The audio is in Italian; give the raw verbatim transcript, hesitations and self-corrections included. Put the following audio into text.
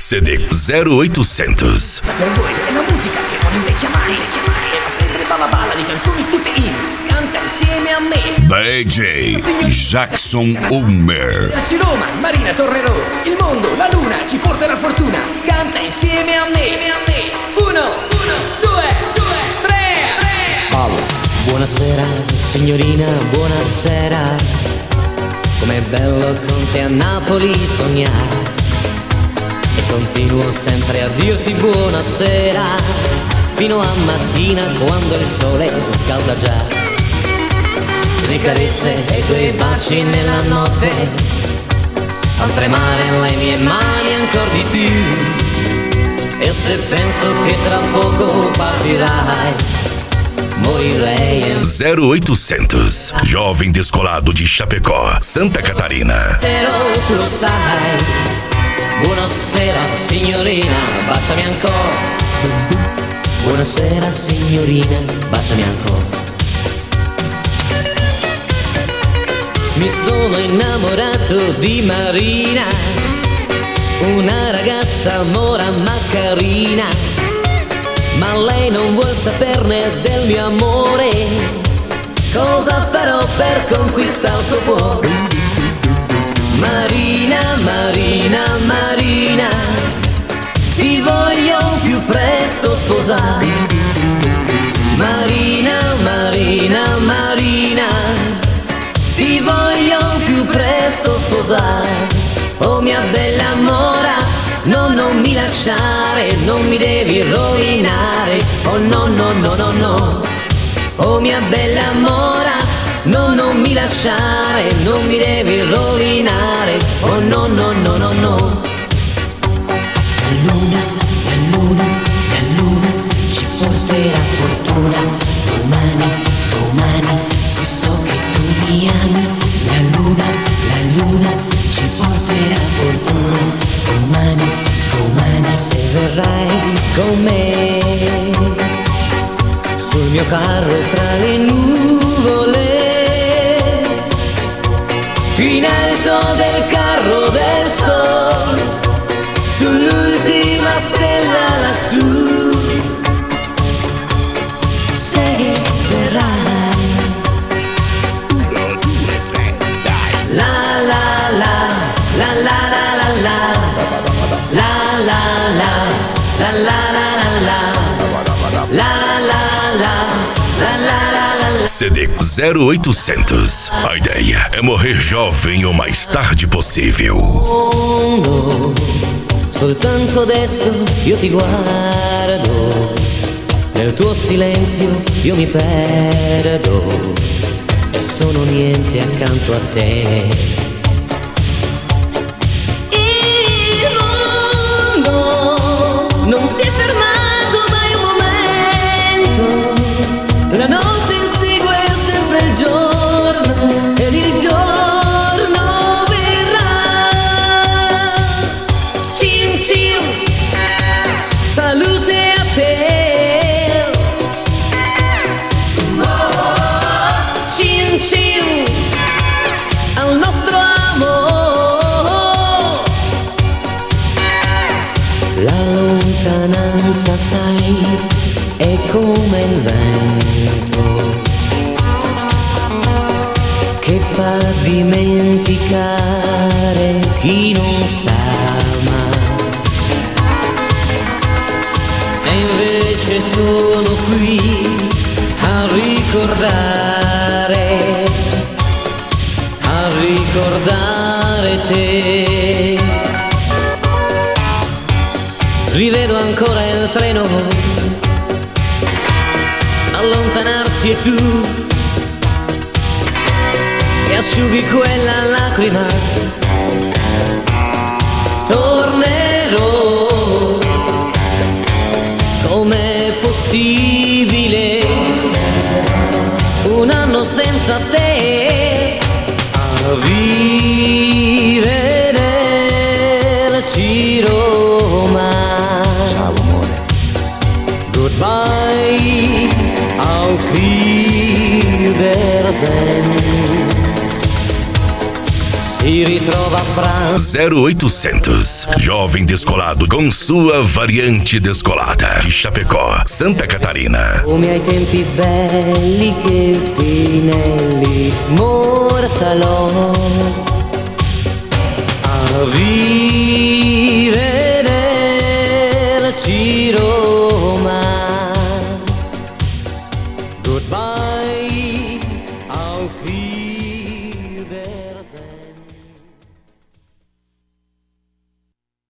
C D zero oitocentos. Per voi è una musica che non invecchia mai. È una febbre balabala di canzoni tutte in. Canta insieme a me D J Jackson Homer. Versi Roma, Marina Tornerò. Il mondo, la luna, ci porterà fortuna. Canta insieme a me. Uno, uno, due, due, tre, tre. Paolo. Buonasera, signorina, buonasera. Com'è bello con te a Napoli sognare. E continuo sempre a dirti buonasera, fino a mattina quando il sole scalda già. Le carezze e i tuoi baci nella notte fan tremare le mie mani ancora di più. E se penso che tra poco partirai, morirei in zero oitocentos. Jovem descolado de Chapecó, Santa Catarina. Però tu lo sai. Buonasera signorina, baciami ancora. Buonasera signorina, baciami ancora. Mi sono innamorato di Marina, una ragazza mora ma carina. Ma lei non vuol saperne del mio amore. Cosa farò per conquistare il suo cuore? Marina, Marina, Marina, ti voglio più presto sposare. Marina, Marina, Marina, ti voglio più presto sposare. Oh mia bella mora, no, non mi lasciare, non mi devi rovinare. Oh no, no, no, no, no. Oh mia bella mora, no, non mi lasciare, non mi devi rovinare. Oh no, no, no, no, no. La luna, la luna, la luna ci porterà fortuna. Domani, domani, si so che tu mi ami. La luna, la luna ci porterà fortuna. Domani, domani, se verrai con me sul mio carro tra le nuvole, in alto del carro del sol, sull'ultima stella lassù, sai che verrai. La la la, la la la la la, la la la, la la la la la, la la la, la la la la. C D zero oitocentos. A ideia é morrer jovem o mais tarde possível. Mondo, soltanto adesso io ti guardo, nel tuo silenzio io mi perdo e sono niente accanto a te. Il mondo non si è fermato mai un momento, la notte insegue sempre il giorno ed il giorno verrà. Cin cin, salute a te. Cin cin, al nostro amore. La lontananza, sai, è come il vento che fa dimenticare chi non sa mai. E invece sono qui a ricordare, a ricordare te. Rivedo ancora il treno allontanarsi e tu che asciughi quella lacrima. Tornerò, com'è possibile un anno senza te, a rivederci Roma. Ciao amore. Goodbye, auf Wiedersehen. si ritrova a pranzo. zero oitocentos, jovem descolado com sua variante descolada. De Chapecó, Santa Catarina. Come ai tempi belli che Pinelli mortalò. Arrivederci Roma. Goodbye, auf Wiedersehen.